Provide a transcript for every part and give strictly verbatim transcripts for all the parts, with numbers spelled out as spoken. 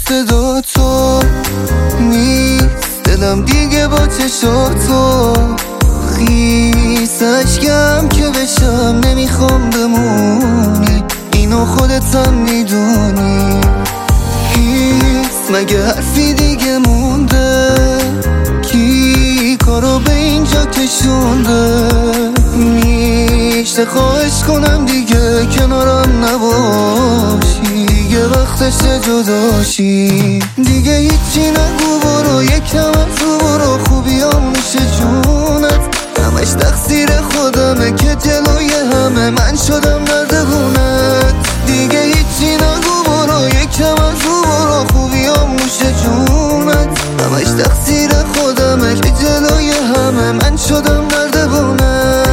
صدا تو نیست، دلم دیگه با چشاتو خیس اشکم که بشم، نمیخوام بمونی، اینو خودت هم میدونی. هیست مگه حرفی دیگه مونده؟ کی کارو به اینجا کشونده؟ میشه خواهش کنم دیگه کنارم نباشی، یه وقتشه جداشی. دیگه هیچی نگو، برو یکم از رو برو، خوبیام میشه جونت، همش تقصیر خودمه که جلوی همه من شدم نردبونت. دیگه هیچی نگو، برو یکم از رو برو، خوبیام میشه جونت، همش تقصیر خودمه که جلوی همه من شدم نردبونت.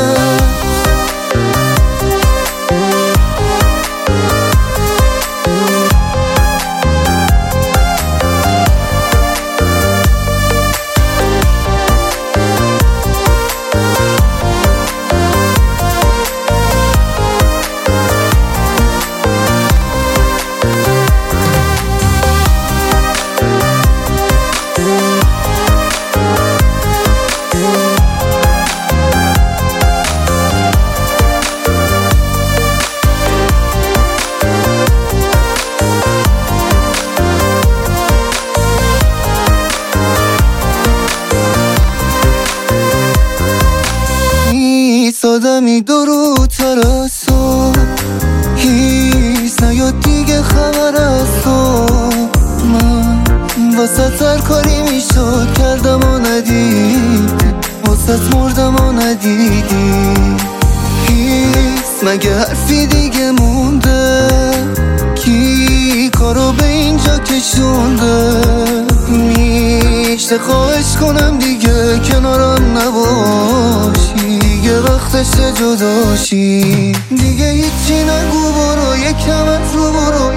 آدمی دروتر از تو، هیچ نیاد دیگه خبر از تو. من واسه هر کاری میشد کردم و ندیدی، واسه مردم و ندیدی. هیچ مگه حرفی دیگه مونده؟ کی کارو به اینجا کشونده؟ میشه خواهش کنم دیگه کنارم نباشی، یه وقتشه جداشی. دیگه هیچی نگو، برو یکم از رو برو،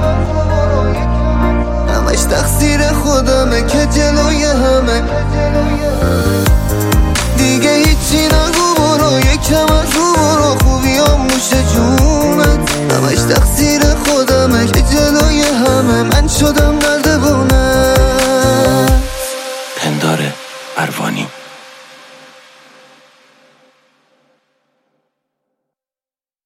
همش تقصیر خودمه که جلوی همه. دیگه هیچی نگو، برو یکم از رو برو، خوبیام میشه جونت، همش تقصیر خودمه که جلوی همه من شدم نردبونت. پندار پروانی.